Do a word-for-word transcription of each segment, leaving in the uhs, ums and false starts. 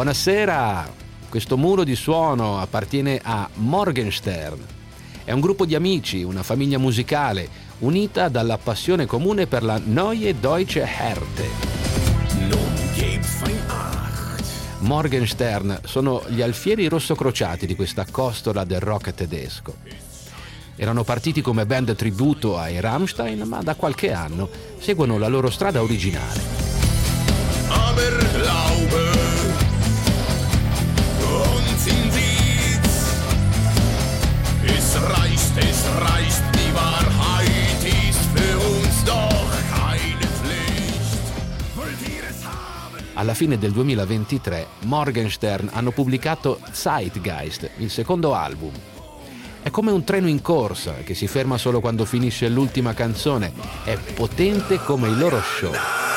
Buonasera, questo muro di suono appartiene a Morgenstern. È un gruppo di amici, una famiglia musicale, unita dalla passione comune per la Neue Deutsche Härte. Morgenstern sono gli alfieri rossocrociati di questa costola del rock tedesco. Erano partiti come band tributo ai Rammstein, ma da qualche anno seguono la loro strada originale. Es reicht, es reicht, die Wahrheit ist für uns doch keine Pflicht. Wollt ihr es haben? Alla fine del duemilaventitré Morgenstern hanno pubblicato Zeitgeist, il secondo album. È come un treno in corsa che si ferma solo quando finisce l'ultima canzone. È potente come il loro show.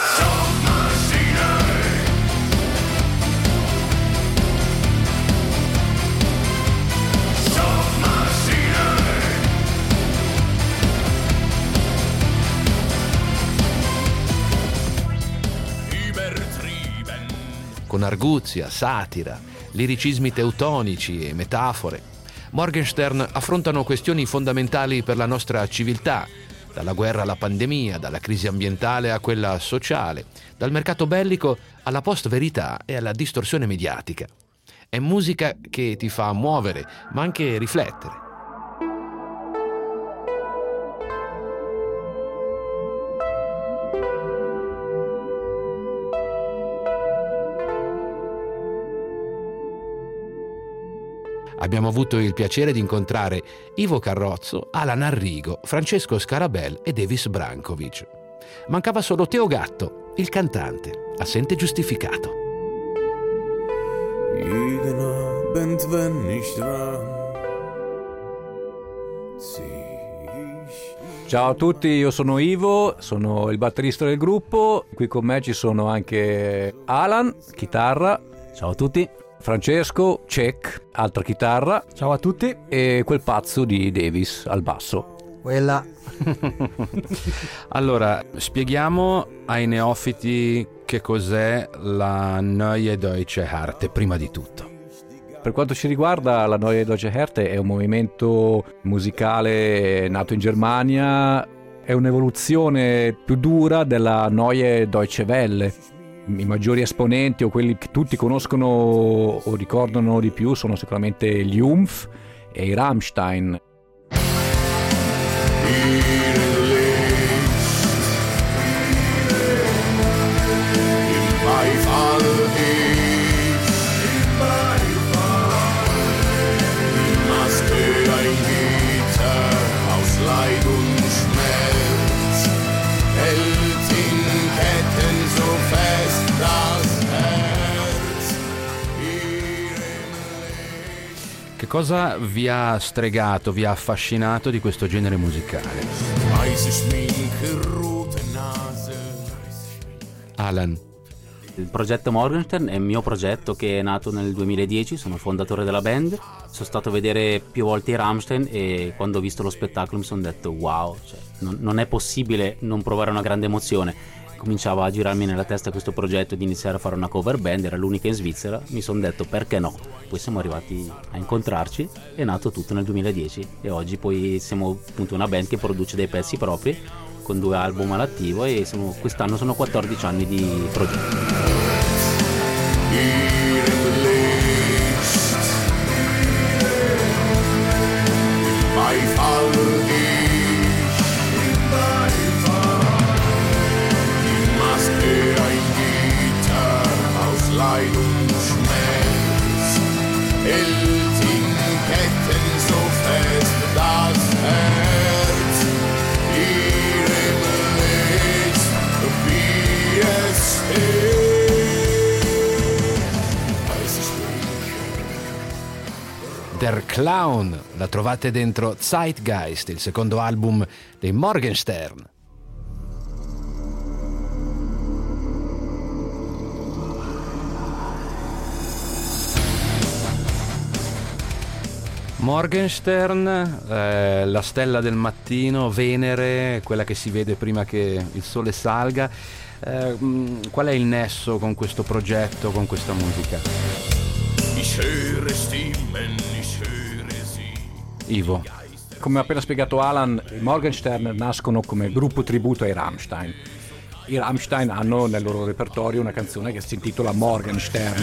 Con arguzia, satira, liricismi teutonici e metafore, Morgenstern affrontano questioni fondamentali per la nostra civiltà, dalla guerra alla pandemia, dalla crisi ambientale a quella sociale, dal mercato bellico alla post-verità e alla distorsione mediatica. È musica che ti fa muovere, ma anche riflettere. Abbiamo avuto il piacere di incontrare Ivo Carrozzo, Alan Arrigo, Francesco Scarabel e Davis Brankovic. Mancava solo Teo Gatto, il cantante, assente giustificato. Ciao a tutti, io sono Ivo, sono il batterista del gruppo. Qui con me ci sono anche Alan, chitarra. Ciao a tutti. Francesco, Cech, altra chitarra. Ciao a tutti. E quel pazzo di Davis al basso. Quella. Allora, spieghiamo ai neofiti che cos'è la Neue Deutsche Härte, prima di tutto. Per quanto ci riguarda, la Neue Deutsche Härte è un movimento musicale nato in Germania, è un'evoluzione più dura della Neue Deutsche Welle. I maggiori esponenti o quelli che tutti conoscono o ricordano di più sono sicuramente gli Umf e i Rammstein. Che cosa vi ha stregato, vi ha affascinato di questo genere musicale? Alan. Il progetto Morgenstern è il mio progetto che è nato nel duemiladieci, sono il fondatore della band. Sono stato a vedere più volte i Rammstein e quando ho visto lo spettacolo mi sono detto wow, cioè, non, non è possibile non provare una grande emozione. Cominciava a girarmi nella testa questo progetto di iniziare a fare una cover band, era l'unica in Svizzera, mi sono detto perché no. Poi siamo arrivati a incontrarci, è nato tutto nel duemiladieci e oggi poi siamo appunto una band che produce dei pezzi propri con due album all'attivo e sono, quest'anno sono quattordici anni di progetto. Der Clown, la trovate dentro Zeitgeist, il secondo album dei Morgenstern. Morgenstern, eh, la stella del mattino, Venere, quella che si vede prima che il sole salga. Eh, mh, qual è il nesso con questo progetto, con questa musica? Ich höre Stimmen, ich höre sie. Ivo. Come ha appena spiegato Alan, i Morgenstern nascono come gruppo tributo ai Rammstein. I Rammstein hanno nel loro repertorio una canzone che si intitola Morgenstern.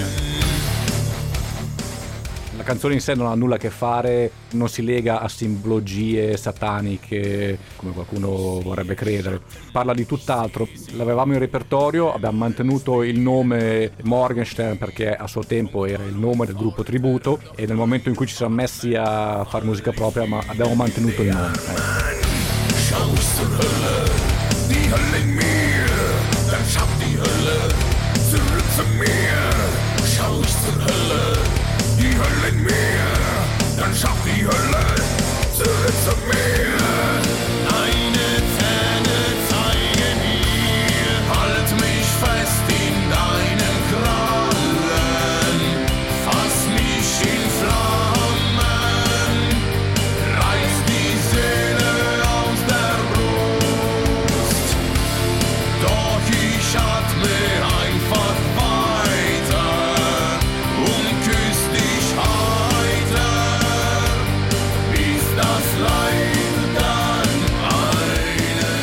La canzone in sé non ha nulla a che fare, non si lega a simbologie sataniche come qualcuno vorrebbe credere. Parla di tutt'altro. L'avevamo in repertorio, abbiamo mantenuto il nome Morgenstern perché a suo tempo era il nome del gruppo tributo e nel momento in cui ci siamo messi a fare musica propria ma abbiamo mantenuto il nome. Schau zur Hölle, die Hölle in mir, dann schau die Hölle zurück zu mir. Schau zur Hölle, die Hölle in mir, dann schau die Hölle zurück zu mir. Deine Zähne zeigen mir, halt mich fest in deinen Krallen, fass mich in Flammen, reiß die Seele aus der Brust, doch ich atme einfach weiter und küss dich heiter, bis das Leid dann eine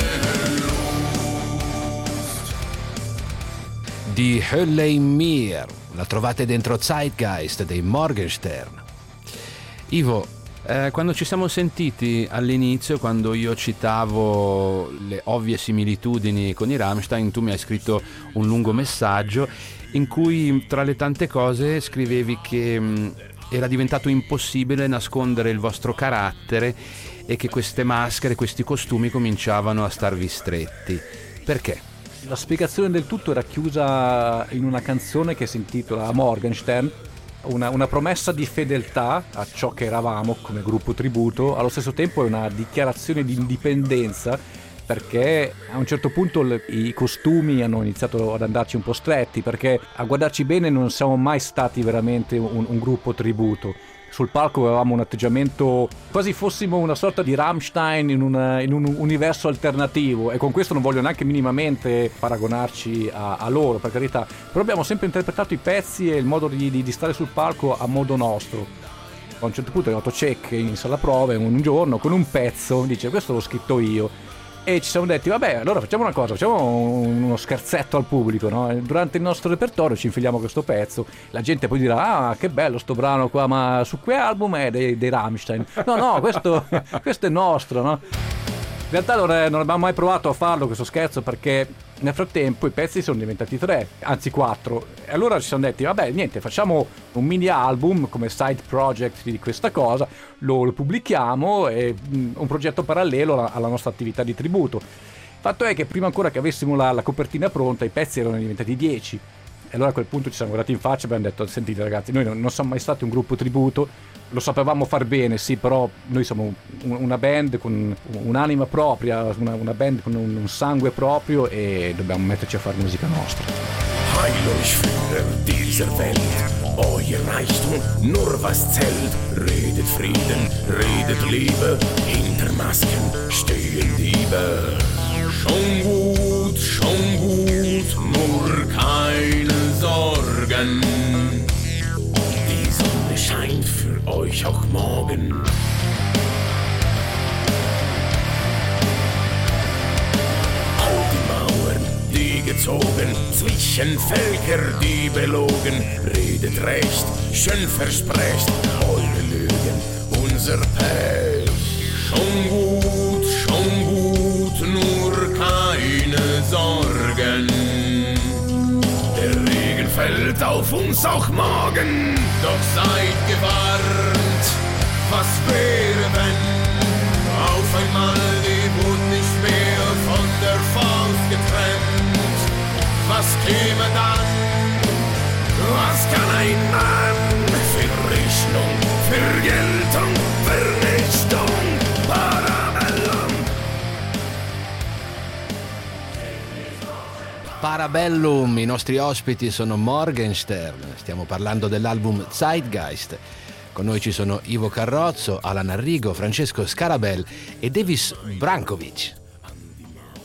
Lust. Die Hölle in mir, la trovate dentro Zeitgeist dei Morgenstern. Ivo, eh, quando ci siamo sentiti all'inizio, quando io citavo le ovvie similitudini con i Rammstein, tu mi hai scritto un lungo messaggio in cui tra le tante cose scrivevi che mh, era diventato impossibile nascondere il vostro carattere e che queste maschere, questi costumi cominciavano a starvi stretti. Perché? La spiegazione del tutto era chiusa in una canzone che si intitola Morgenstern, una, una promessa di fedeltà a ciò che eravamo come gruppo tributo, allo stesso tempo è una dichiarazione di indipendenza perché a un certo punto le, i costumi hanno iniziato ad andarci un po' stretti, perché a guardarci bene non siamo mai stati veramente un, un gruppo tributo. Sul palco avevamo un atteggiamento quasi fossimo una sorta di Rammstein in, una, in un universo alternativo, e con questo non voglio neanche minimamente paragonarci a, a loro, per carità, però abbiamo sempre interpretato i pezzi e il modo di, di, di stare sul palco a modo nostro. A un certo punto è arrivato Cech in sala prove un giorno con un pezzo, dice questo l'ho scritto io, e ci siamo detti vabbè, allora facciamo una cosa, facciamo uno scherzetto al pubblico, no? Durante il nostro repertorio ci infiliamo questo pezzo, la gente poi dirà ah che bello sto brano qua, ma su che album è dei, dei Rammstein? No no, questo, questo è nostro, no? In realtà non, è, non abbiamo mai provato a farlo questo scherzo, perché nel frattempo i pezzi sono diventati tre, anzi quattro, e allora ci siamo detti vabbè niente, facciamo un mini album come side project di questa cosa, lo, lo pubblichiamo, e mh, un progetto parallelo alla, alla nostra attività di tributo. Fatto è che prima ancora che avessimo la, la copertina pronta i pezzi erano diventati dieci, e allora a quel punto ci siamo guardati in faccia e abbiamo detto sentite ragazzi, noi non, non siamo mai stati un gruppo tributo, lo sapevamo far bene sì, però noi siamo una band con un'anima propria, una, una band con un, un sangue proprio, e dobbiamo metterci a fare musica nostra. Heil euch Führer dieser Welt, euer Reichtum nur was zählt. Redet Frieden, redet Liebe, hinter Masken stehen Diebe. Schon gut, schon gut, nur keine Sorgen. Die Sonne scheint für euch auch morgen. Gezogen, zwischen Völker, die belogen, redet recht, schön versprecht, eure Lügen, unser Pech. Schon gut, schon gut, nur keine Sorgen. Der Regen fällt auf uns auch morgen, doch seid gewarnt, was wäre, wenn auf einmal die Wut nicht mehr von der Faust getrennt. Was käme dann? Was kann ein Mann? Verrichtung, Vergeltung, Vernichtung, Parabellum. Parabellum, i nostri ospiti sono Morgenstern, stiamo parlando dell'album Zeitgeist. Con noi ci sono Ivo Carrozzo, Alan Arrigo, Francesco Scarabel e Davis Brankovic.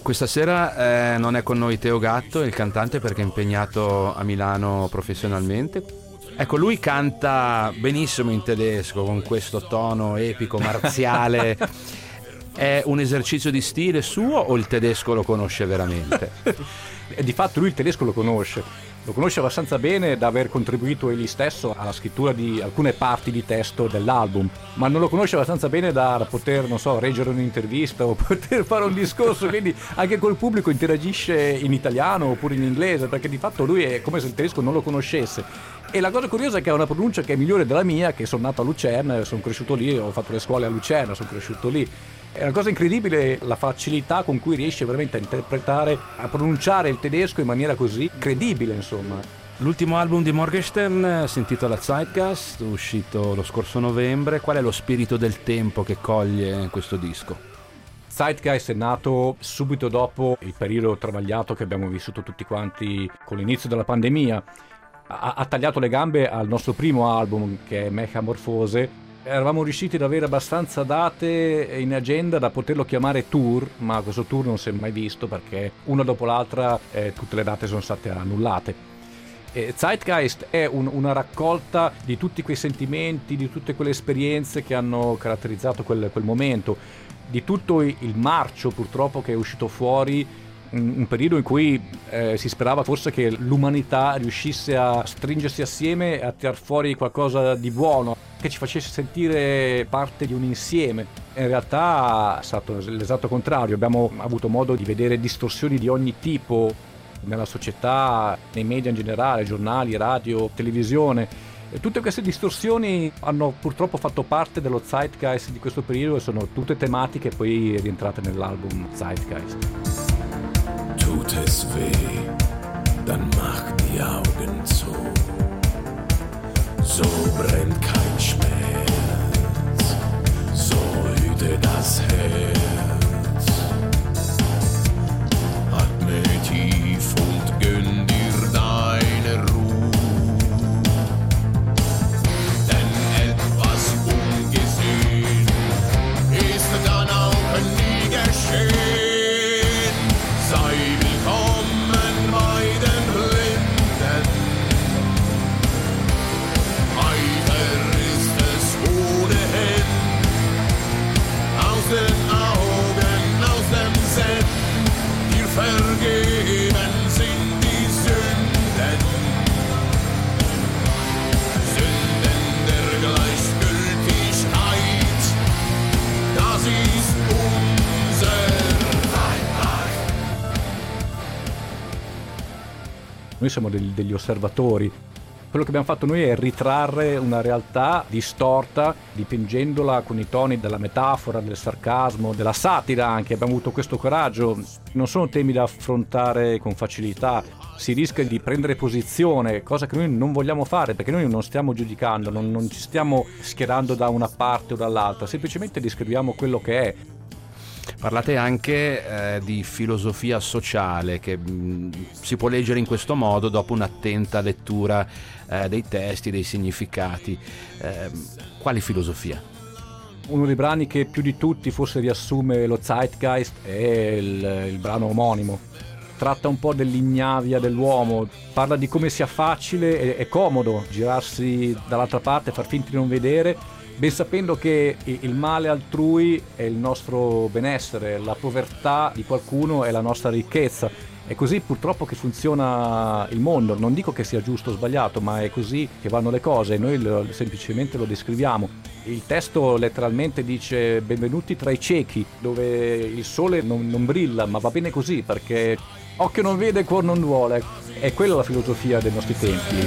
Questa sera eh, non è con noi Teo Gatto, il cantante, perché è impegnato a Milano professionalmente. Ecco, lui canta benissimo in tedesco con questo tono epico, marziale. È un esercizio di stile suo o il tedesco lo conosce veramente? E di fatto lui il tedesco lo conosce. Lo conosce abbastanza bene da aver contribuito egli stesso alla scrittura di alcune parti di testo dell'album, ma non lo conosce abbastanza bene da poter, non so, reggere un'intervista o poter fare un discorso, quindi anche col pubblico interagisce in italiano oppure in inglese, perché di fatto lui è come se il tedesco non lo conoscesse. E la cosa curiosa è che ha una pronuncia che è migliore della mia, che sono nato a Lucerna, sono cresciuto lì, ho fatto le scuole a Lucerna, sono cresciuto lì. È una cosa incredibile la facilità con cui riesce veramente a interpretare, a pronunciare il tedesco in maniera così credibile, insomma. L'ultimo album di Morgenstern si intitola Zeitgeist, uscito lo scorso novembre. Qual è lo spirito del tempo che coglie questo disco? Zeitgeist è nato subito dopo il periodo travagliato che abbiamo vissuto tutti quanti con l'inizio della pandemia. Ha, ha tagliato le gambe al nostro primo album, che è Mechamorfose. Eravamo riusciti ad avere abbastanza date in agenda da poterlo chiamare tour, ma questo tour non si è mai visto perché una dopo l'altra eh, tutte le date sono state annullate. E Zeitgeist è un, una raccolta di tutti quei sentimenti, di tutte quelle esperienze che hanno caratterizzato quel, quel momento, di tutto il marcio purtroppo che è uscito fuori, un, un periodo in cui eh, si sperava forse che l'umanità riuscisse a stringersi assieme e a tirar fuori qualcosa di buono, che ci facesse sentire parte di un insieme. In realtà è stato l'esatto contrario, abbiamo avuto modo di vedere distorsioni di ogni tipo nella società, nei media in generale, giornali, radio, televisione. E tutte queste distorsioni hanno purtroppo fatto parte dello Zeitgeist di questo periodo e sono tutte tematiche poi rientrate nell'album Zeitgeist. Tut es weh, dann mach die Augen zu. So brennt kein Schmerz, so hüte das Herz. Atme tief und gönn dir deine Ruhe, denn etwas ungesehen ist dann auch nie geschehen. Sei willkommen bei den Blinden. Aus den Augen, aus dem Sinn, dir vergeben sind die Sünden. Sünden der Gleichgültigkeit, das ist unser Zeitgeist. Noi siamo degli, degli osservatori. Quello che abbiamo fatto noi è ritrarre una realtà distorta, dipingendola con i toni della metafora, del sarcasmo, della satira anche. Abbiamo avuto questo coraggio. Non sono temi da affrontare con facilità. Si rischia di prendere posizione, cosa che noi non vogliamo fare, perché noi non stiamo giudicando, non, non ci stiamo schierando da una parte o dall'altra, semplicemente descriviamo quello che è. Parlate anche eh, di filosofia sociale che mh, si può leggere in questo modo dopo un'attenta lettura eh, dei testi, dei significati. Eh, quali filosofia? Uno dei brani che più di tutti forse riassume lo Zeitgeist è il, il brano omonimo. Tratta un po' dell'ignavia dell'uomo, parla di come sia facile e, e comodo girarsi dall'altra parte, far finta di non vedere, ben sapendo che il male altrui è il nostro benessere, la povertà di qualcuno è la nostra ricchezza. È così purtroppo che funziona il mondo. Non dico che sia giusto o sbagliato, ma è così che vanno le cose e noi lo, semplicemente lo descriviamo. Il testo letteralmente dice benvenuti tra i ciechi, dove il sole non, non brilla, ma va bene così perché occhio non vede, cuor non vuole. È quella la filosofia dei nostri tempi.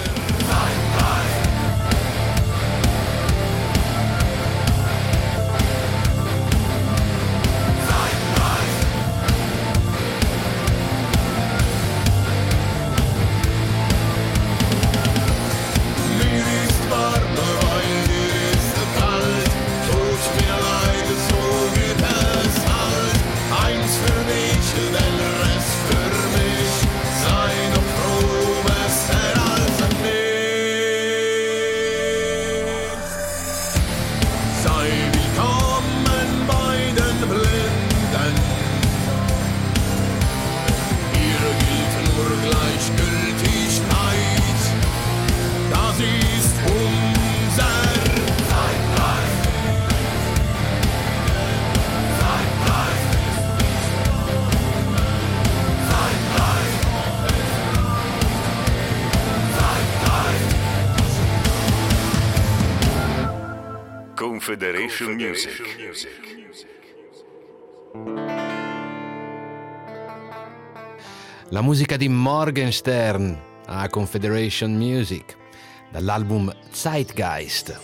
Sei noch froh, was er als an mir. Confederation Music. La musica di Morgenstern a Confederation Music dall'album Zeitgeist.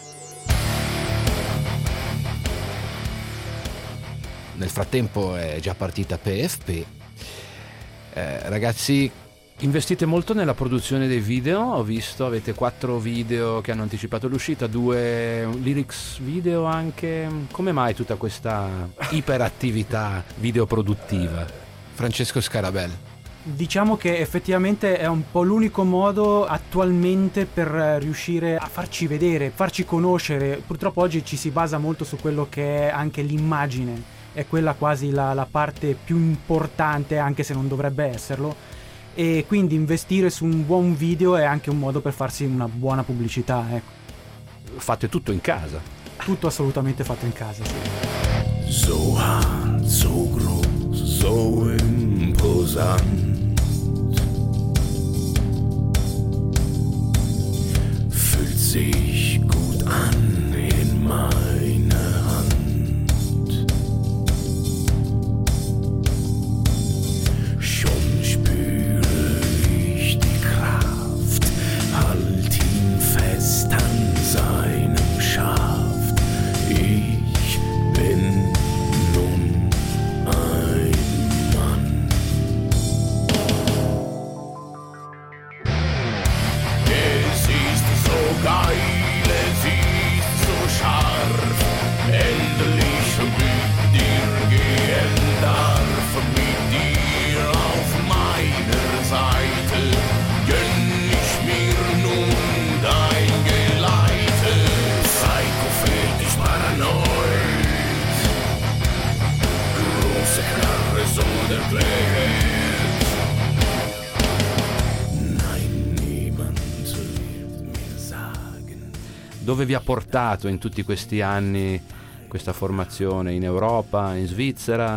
Nel frattempo è già partita P F P. Eh, ragazzi, investite molto nella produzione dei video, ho visto, avete quattro video che hanno anticipato l'uscita, due lyrics video anche. Come mai tutta questa iperattività videoproduttiva? Francesco Scarabel. Diciamo che effettivamente è un po' l'unico modo attualmente per riuscire a farci vedere, farci conoscere. Purtroppo oggi ci si basa molto su quello che è anche l'immagine, è quella quasi la, la parte più importante, anche se non dovrebbe esserlo, e quindi investire su un buon video è anche un modo per farsi una buona pubblicità, ecco. Fate tutto in casa? Tutto assolutamente fatto in casa, sì. So hart, so groß, so imposant. Fühlt sich gut an in meiner Hand. Schon spüre ich die Kraft, halt ihn fest an seinem Schaft. Ich bin nun ein Mann. Es ist so geil, es ist so scharf, endlich mit dir gehen darf, mit dir auf meiner Seite, gönn ich mir nun dein Geleite. Psycho-Fetisch paranoid, große Knarre so der Blät. Nein, niemand wird mir sagen. Dove vi ha portato in tutti questi anni questa formazione? In Europa, in Svizzera?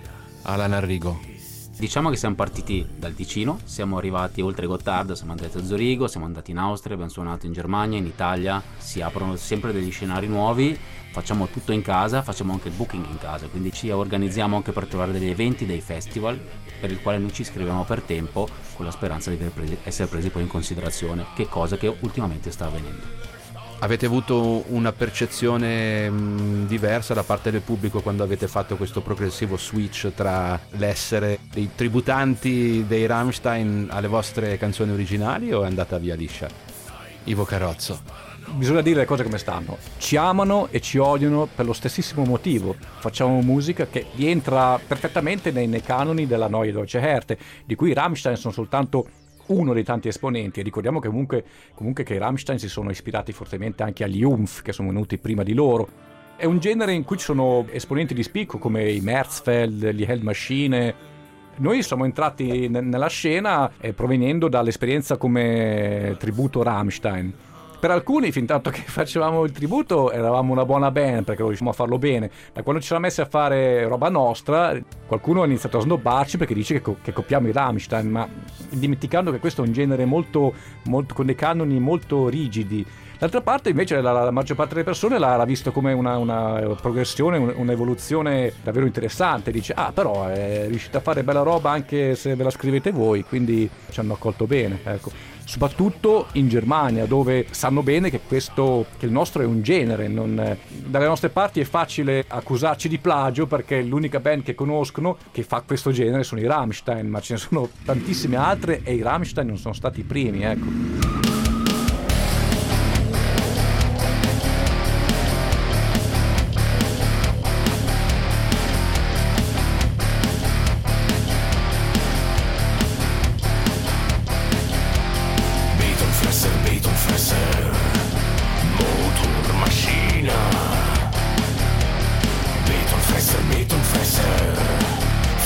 Alan Arrigo. Diciamo che siamo partiti dal Ticino, siamo arrivati oltre Gottardo, siamo andati a Zurigo, siamo andati in Austria, abbiamo suonato in Germania, in Italia, si aprono sempre degli scenari nuovi, facciamo tutto in casa, facciamo anche il booking in casa, quindi ci organizziamo anche per trovare degli eventi, dei festival, per il quale noi ci iscriviamo per tempo con la speranza di presi, essere presi poi in considerazione, che cosa che ultimamente sta avvenendo. Avete avuto una percezione mh, diversa da parte del pubblico quando avete fatto questo progressivo switch tra l'essere dei tributanti dei Rammstein alle vostre canzoni originali, o è andata via liscia? Ivo Carrozzo. Bisogna dire le cose come stanno. Ci amano e ci odiano per lo stessissimo motivo. Facciamo musica che rientra perfettamente nei, nei canoni della Neue Deutsche Härte, di cui i Rammstein sono soltanto uno dei tanti esponenti, e ricordiamo che comunque, comunque che i Rammstein si sono ispirati fortemente anche agli Umf, che sono venuti prima di loro. È un genere in cui ci sono esponenti di spicco come i Märzfeld, gli Hell Machine. Noi siamo entrati n- nella scena eh, provenendo dall'esperienza come tributo Rammstein. Per alcuni, fin tanto che facevamo il tributo, eravamo una buona band perché riuscivamo a farlo bene. Da quando ci siamo messi a fare roba nostra, qualcuno ha iniziato a snobbarci perché dice che, co- che copiamo i Rammstein, ma dimenticando che questo è un genere molto, molto con dei canoni molto rigidi. D'altra parte, invece, la, la maggior parte delle persone l'ha, l'ha visto come una, una progressione, un, un'evoluzione davvero interessante. Dice, ah, però è riuscita a fare bella roba anche se ve la scrivete voi, quindi ci hanno accolto bene, ecco. Soprattutto in Germania, dove sanno bene che questo, che il nostro è un genere. Non, dalle nostre parti è facile accusarci di plagio perché l'unica band che conoscono che fa questo genere sono i Rammstein, ma ce ne sono tantissime altre e i Rammstein non sono stati i primi, ecco.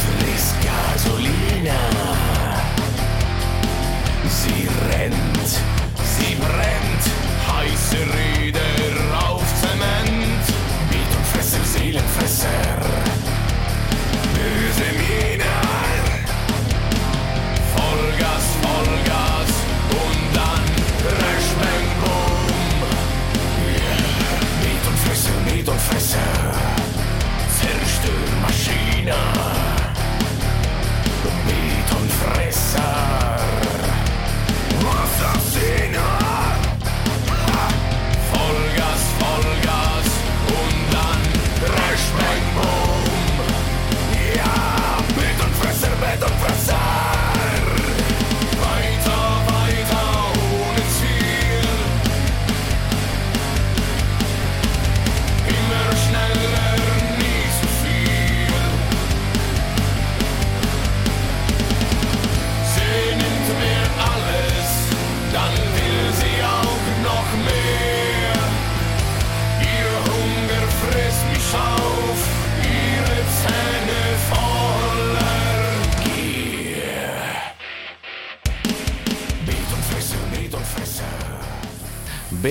Sie rennt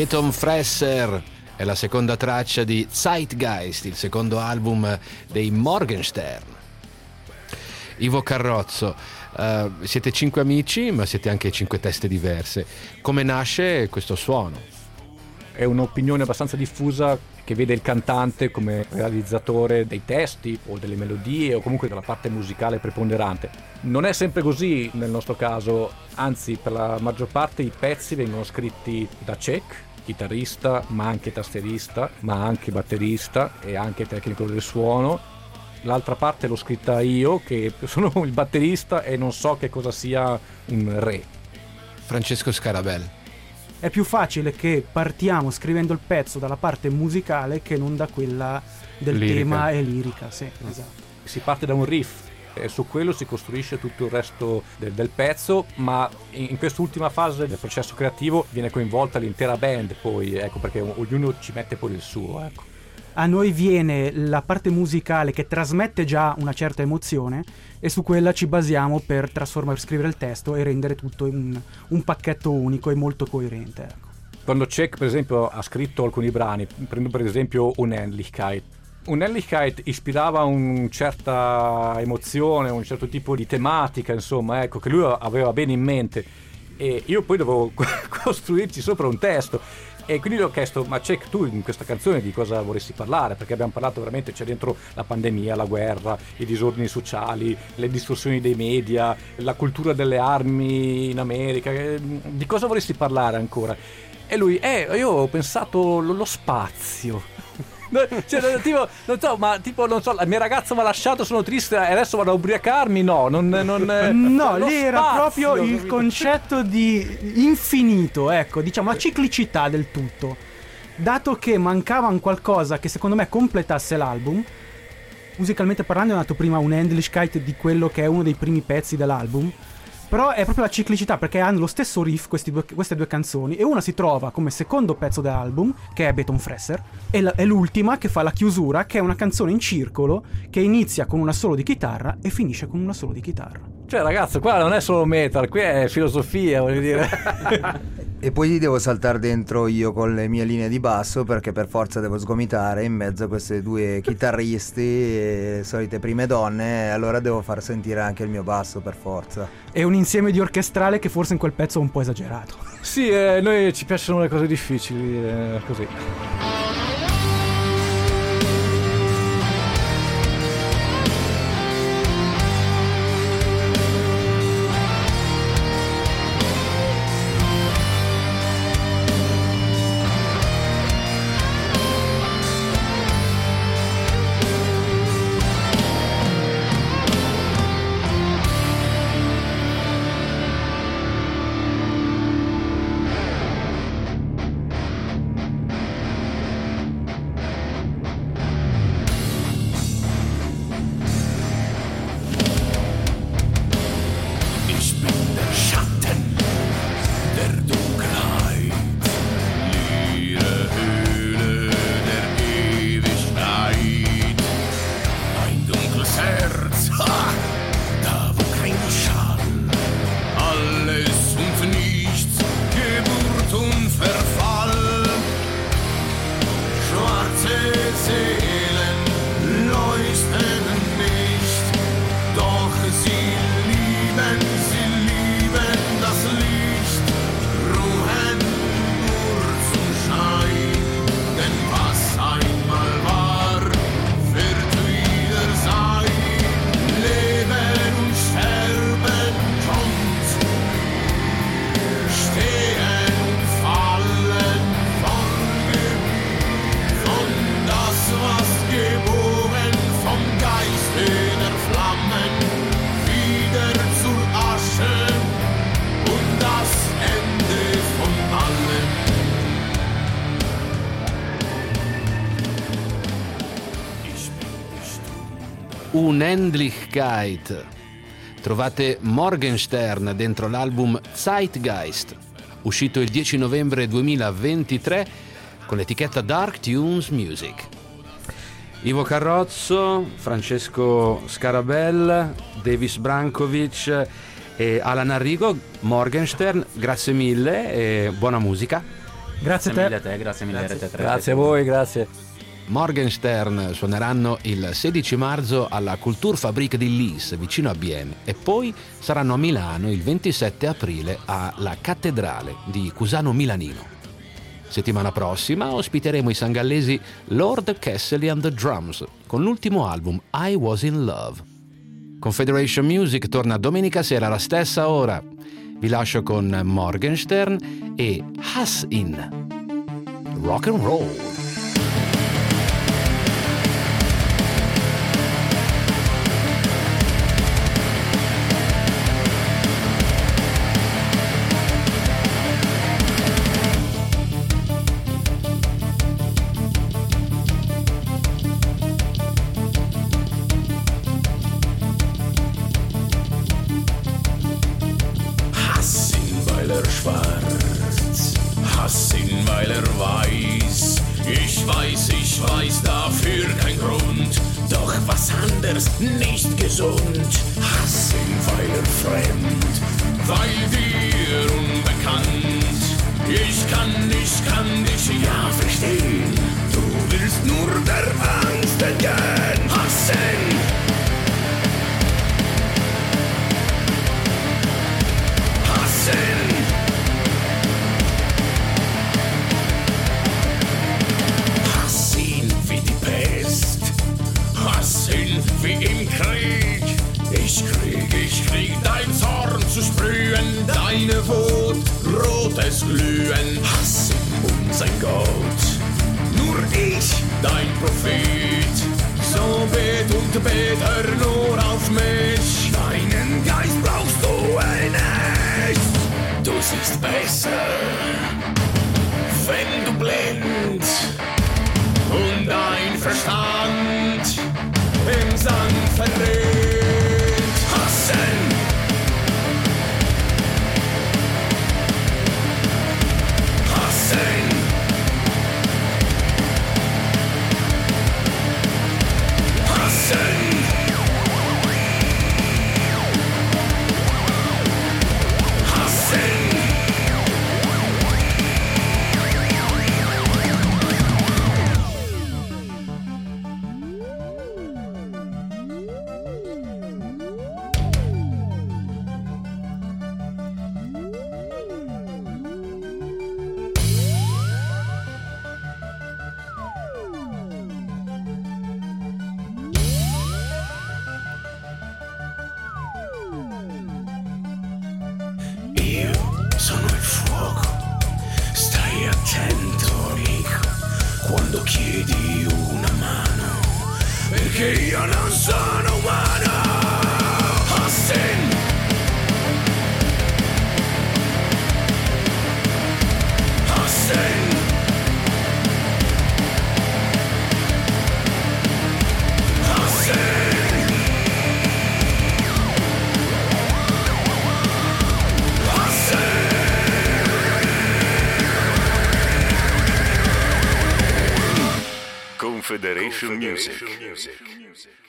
Beton Fresser è la seconda traccia di Zeitgeist, il secondo album dei Morgenstern. Ivo Carrozzo, uh, siete cinque amici ma siete anche cinque teste diverse. Come nasce questo suono? È un'opinione abbastanza diffusa che vede il cantante come realizzatore dei testi o delle melodie o comunque della parte musicale preponderante. Non è sempre così nel nostro caso, anzi per la maggior parte i pezzi vengono scritti da Cech, chitarrista ma anche tastierista, ma anche batterista e anche tecnico del suono. L'altra parte l'ho scritta io, che sono il batterista e non so che cosa sia un re. Francesco Scarabel. È più facile che partiamo scrivendo il pezzo dalla parte musicale che non da quella del Lirica. tema e lirica, sì, esatto. Si parte da un riff e su quello si costruisce tutto il resto del, del pezzo, ma in, in quest'ultima fase del processo creativo viene coinvolta l'intera band, poi ecco, perché ognuno ci mette poi il suo, ecco. A noi viene la parte musicale che trasmette già una certa emozione e su quella ci basiamo per trasformare, scrivere il testo e rendere tutto un, un pacchetto unico e molto coerente, ecco. Quando Cech per esempio ha scritto alcuni brani, prendo per esempio Unendlichkeit. Unendlichkeit ispirava una certa emozione, un certo tipo di tematica, insomma, ecco, che lui aveva bene in mente, e io poi dovevo costruirci sopra un testo. E quindi gli ho chiesto: ma Cech, tu in questa canzone di cosa vorresti parlare? Perché abbiamo parlato veramente, c'è dentro la pandemia, la guerra, i disordini sociali, le distorsioni dei media, la cultura delle armi in America, di cosa vorresti parlare ancora? E lui, eh, io ho pensato lo, lo spazio. Cioè, tipo, non so, ma tipo, non so, la mia ragazza mi ha lasciato, sono triste e adesso vado a ubriacarmi. No, non, non no, lo lì era spazio, proprio il capito? concetto di infinito, ecco, diciamo la ciclicità del tutto. Dato che mancava un qualcosa che secondo me completasse l'album, musicalmente parlando è nato prima Unendlichkeit di quello che è uno dei primi pezzi dell'album. Però è proprio la ciclicità, perché hanno lo stesso riff questi due, queste due canzoni, e una si trova come secondo pezzo dell'album, che è Beton Fresser, e la, è l'ultima che fa la chiusura, che è una canzone in circolo che inizia con una solo di chitarra e finisce con una solo di chitarra. Cioè ragazzi, qua non è solo metal, qui è filosofia, voglio dire. E poi gli devo saltare dentro io con le mie linee di basso, perché per forza devo sgomitare in mezzo a queste due chitarristi e solite prime donne, e allora devo far sentire anche il mio basso per forza. È un insieme di orchestrale che forse in quel pezzo è un po' esagerato. Sì, eh, noi ci piacciono le cose difficili, eh, così. Unendlichkeit. Trovate Morgenstern dentro l'album Zeitgeist, uscito il dieci novembre duemilaventitré con l'etichetta Dark Tunes Music. Ivo Carrozzo, Francesco Scarabel, Davis Brankovic e Alan Arrigo, Morgenstern, grazie mille e buona musica. Grazie a te. mille a te, grazie mille Grazie. R T tre. Grazie a voi, grazie. Morgenstern suoneranno il sedici marzo alla Kulturfabrik di Lis, vicino a Bienne, e poi saranno a Milano il ventisette aprile alla Cattedrale di Cusano Milanino. Settimana prossima ospiteremo i sangallesi Lord Castley and the Drums con l'ultimo album I Was in Love. Confederation Music torna domenica sera alla stessa ora. Vi lascio con Morgenstern e Hass in Rock and Roll. Nicht gesund, Hass ihn, weil er fremd, weil dir unbekannt. Ich kann, ich kann dich ja verstehen, du willst nur der Angst entgehen. Hassen! Hassen! Hass ihn wie die Pest. Hass ihn wie im Krieg. Ich krieg, ich krieg dein Zorn zu sprühen, deine Wut, rotes Glühen. Hass ihn, unser Gott, nur ich, dein Prophet. So bet und bet er nur auf mich. Deinen Geist brauchst du nicht. Du siehst besser, wenn du blind und dein Verstand im Sand verliert. Hassen! Hassen! Hassen! Hassen! Sono il fuoco, stai attento amico, quando chiedi una mano, perché io non sono umano. Hassen! Hassen! Hassen! Confederation Music.